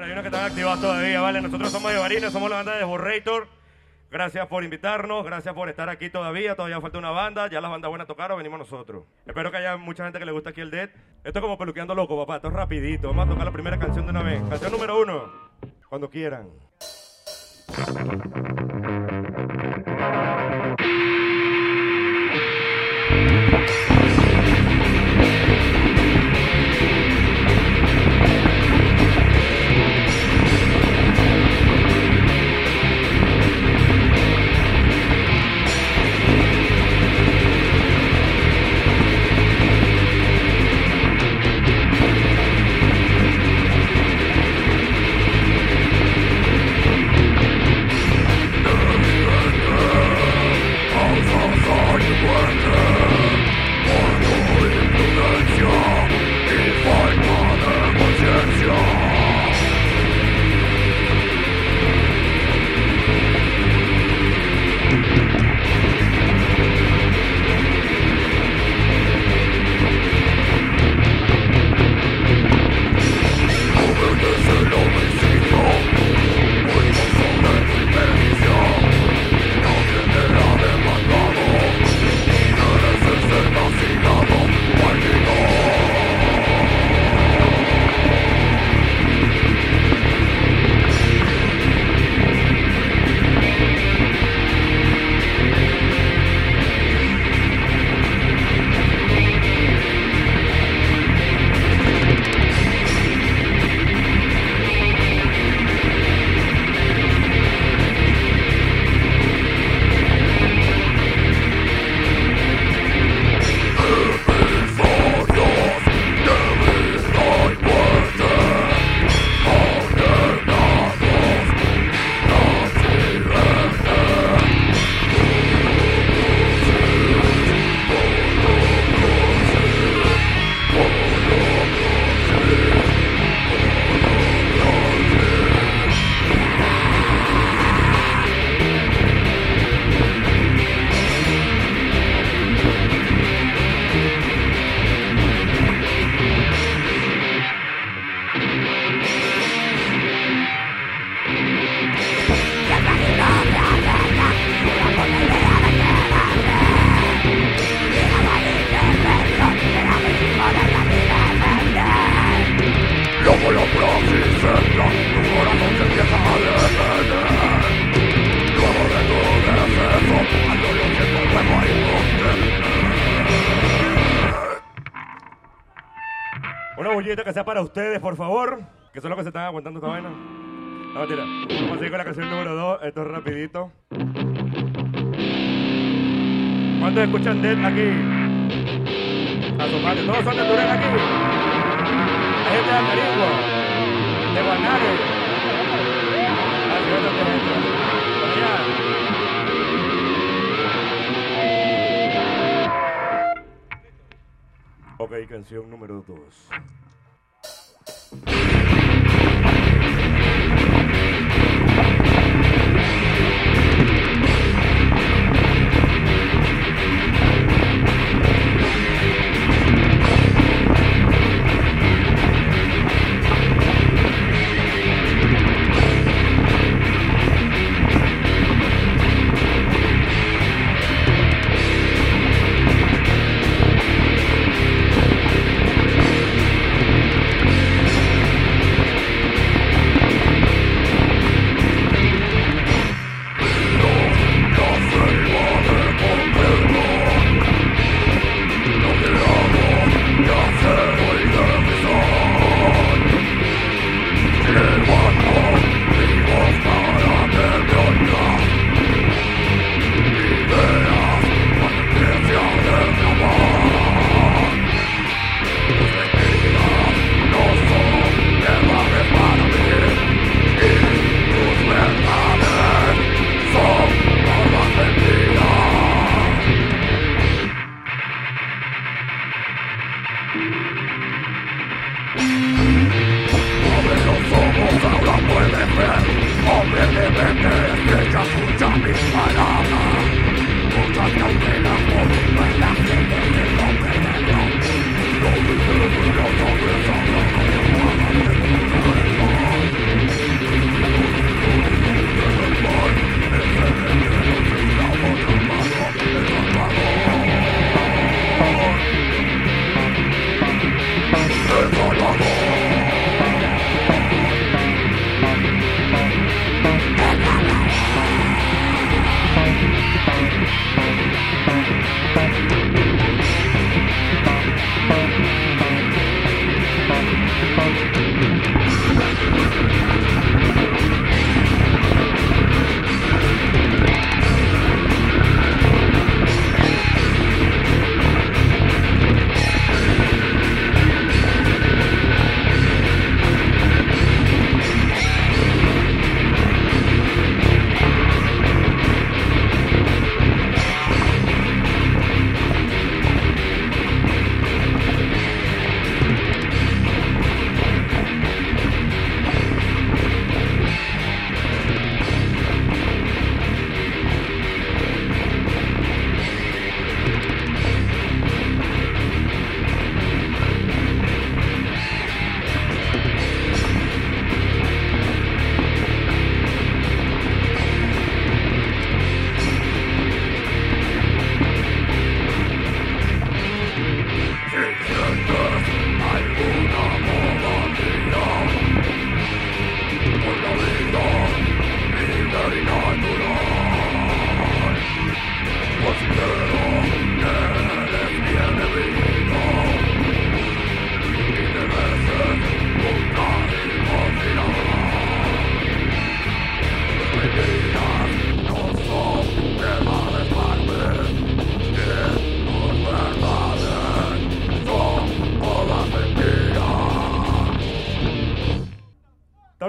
Bueno, hay unos que están activados todavía, ¿vale? Nosotros somos de Barines, somos la banda de Borrator. Gracias por invitarnos, gracias por estar aquí todavía falta una banda, ya las bandas buenas tocaron, venimos nosotros. Espero que haya mucha gente que le guste aquí el Dead. Esto es como peluqueando loco, papá, esto es rapidito. Vamos a tocar la primera canción de una vez. Canción número 1, cuando quieran. Una bullita que sea para ustedes, por favor. Que son los que se están aguantando esta vaina. No, mentira. Vamos a seguir con la canción número 2. Esto es rapidito. ¿Cuántos escuchan Dead aquí? A su madre. Todos son de Turén aquí. Hay gente de Acarigua. De Guanare. Así es, por allá. Ok, canción número 2.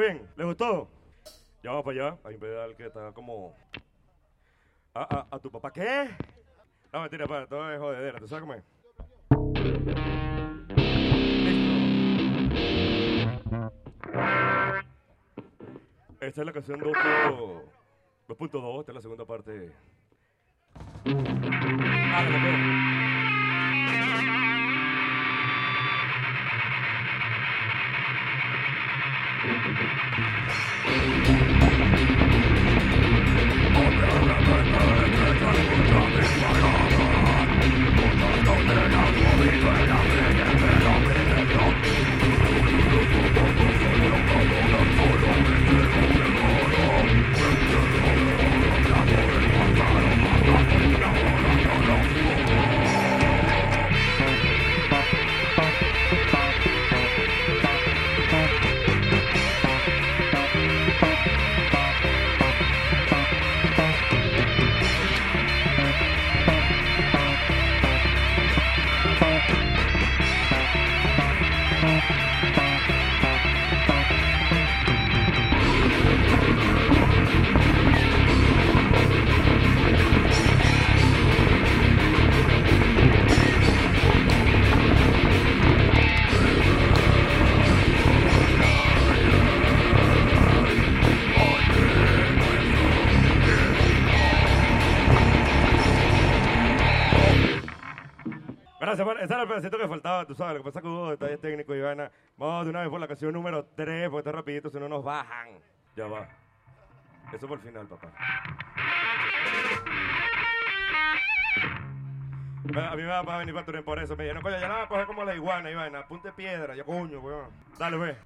bien? ¿Les gustó? Ya vamos para allá. Hay un pedal que está como... ¿A tu papá qué? No, mentira, para, todo es jodedera. ¿Tú sabes cómo es? Listo. Esta es la canción 2.2. Esta es la segunda parte. Hágale, pues. Gracias, ese era el pedacito que faltaba, tú sabes, lo que pasa es que hubo detalles técnicos y vaina. Vamos de una vez por la canción número 3, porque está rapidito, si no nos bajan. Ya va. Eso por el final, papá. A mí me va a venir para Turén por eso. Me dijeron, coño, ya no va a coger como la iguana y vaina. Punte piedra, yo coño, weón. Dale, ve.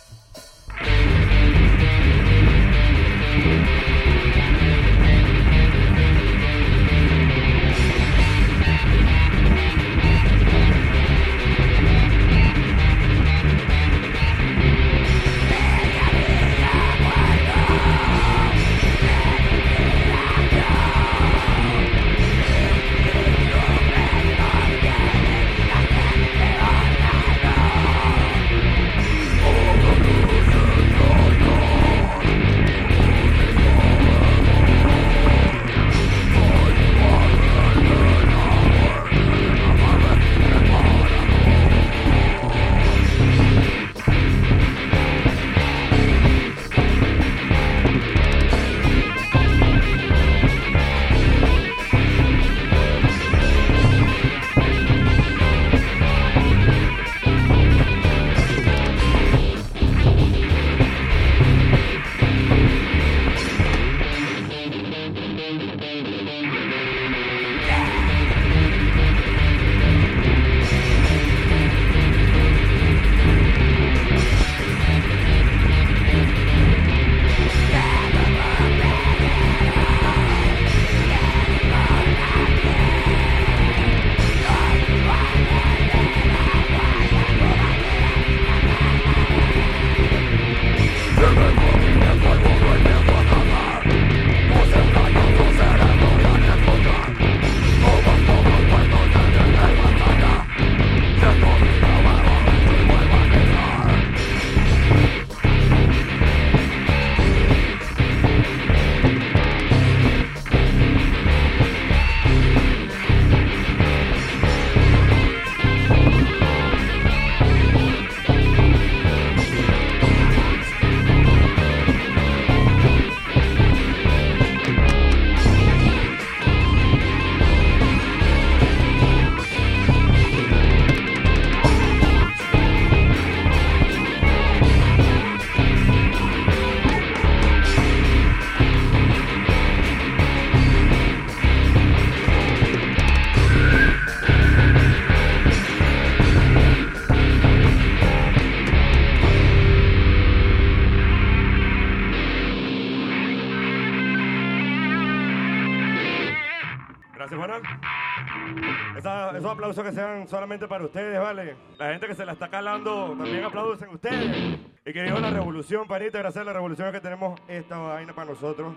Esos aplausos que sean solamente para ustedes, ¿vale? La gente que se la está calando, también aplauden ustedes. Y que viva la revolución, panita, gracias a la revolución es que tenemos esta vaina para nosotros.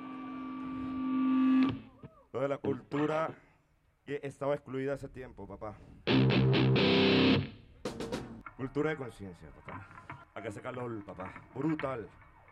Lo de la cultura que estaba excluida hace tiempo, papá. Cultura de conciencia, papá. A que hace calor, papá. Brutal.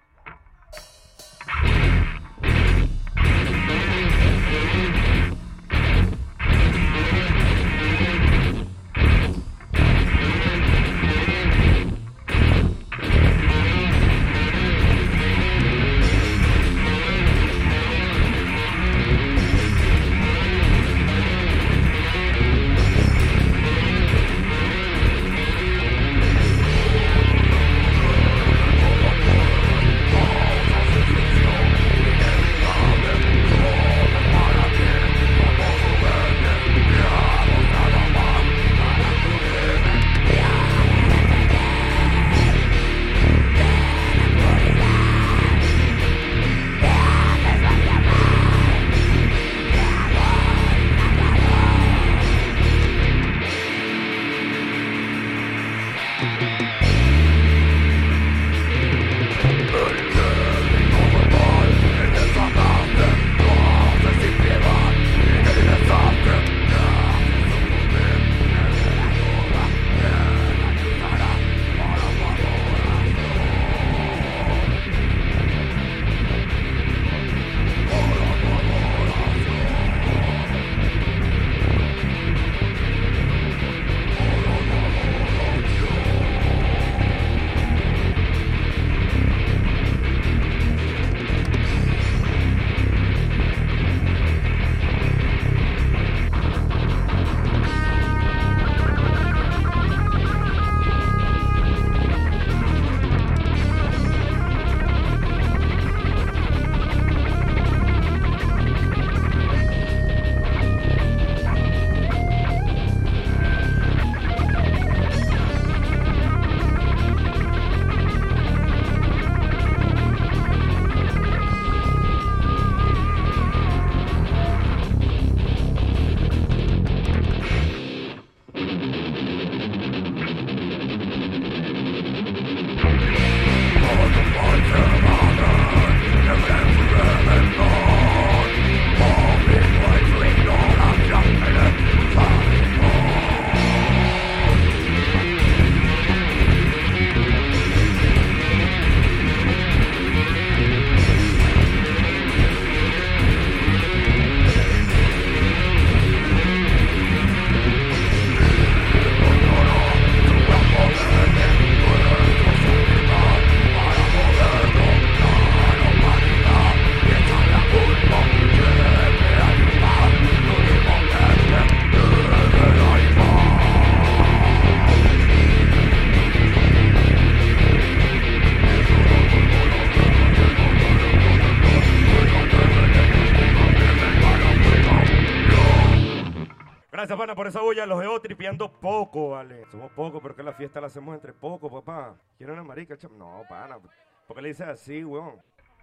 Gracias, pana, por esa bulla. Los veo tripeando poco, vale. Somos pocos, pero que la fiesta la hacemos entre pocos, papá. ¿Quieren una marica? No, pana. ¿Por qué le dices así, weón?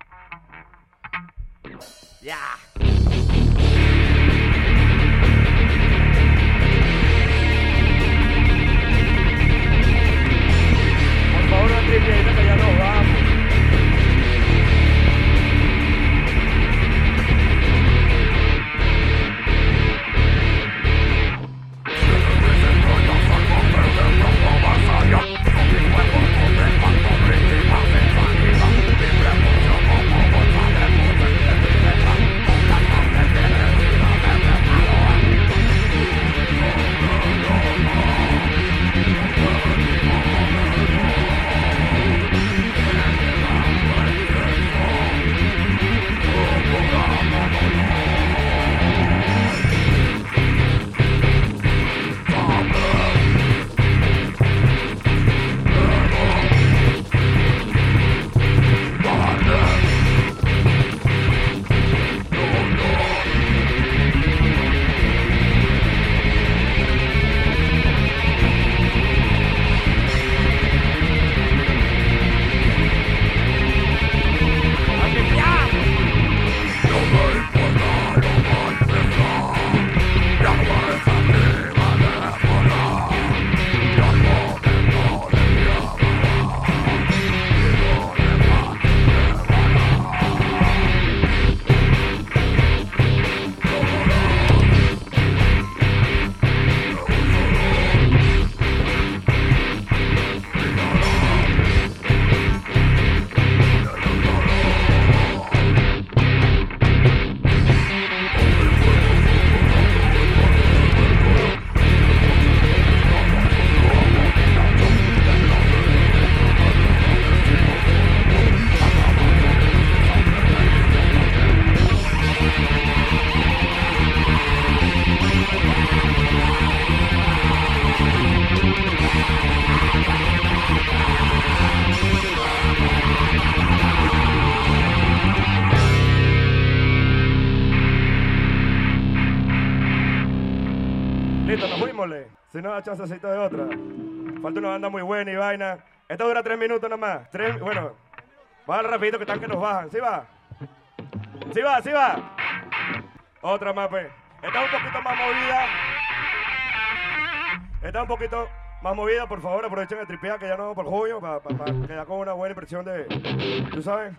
Ya. Por favor, una tripeadita que ya nos vamos. démosle. Si no, da chancecito de otra. Falta una banda muy buena y vaina. Esta dura 3 minutos nomás. Bueno, vamos rapidito que están que nos bajan. ¿Sí va? ¿Sí va? ¿Sí va? Otra más, pues. Esta es un poquito más movida. Esta es un poquito más movida, por favor, aprovechen el tripear que ya no por junio, para quedar con una buena impresión de, ¿tú sabes?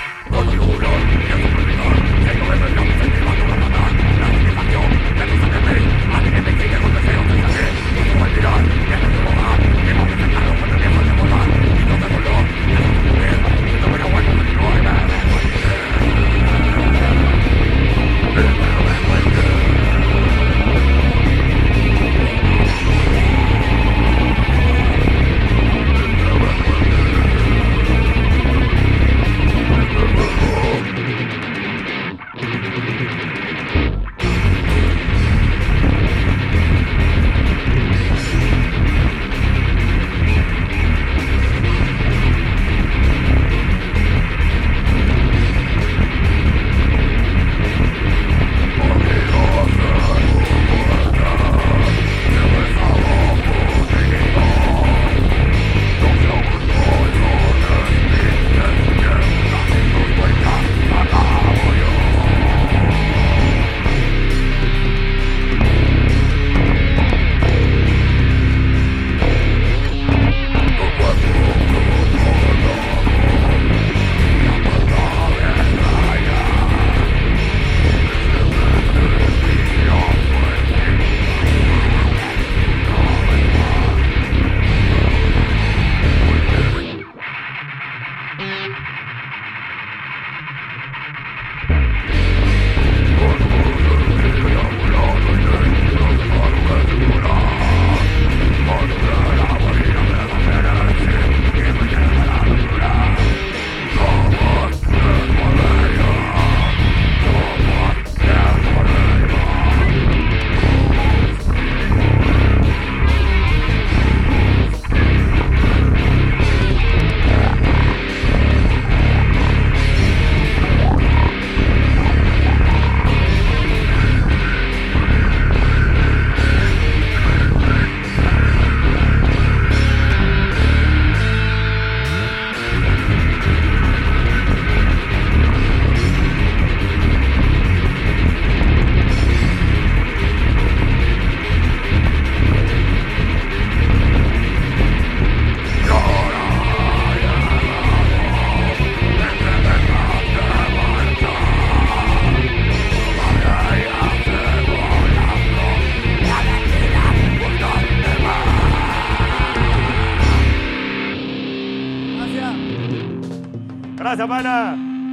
Gracias, pana.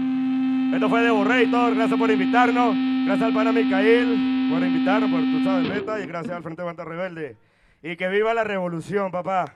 Esto fue de Borrator. Gracias por invitarnos. Gracias al pana Micael por invitarnos, por tu sabes, meta. Y gracias al Frente de Banda Rebelde. Y que viva la revolución, papá.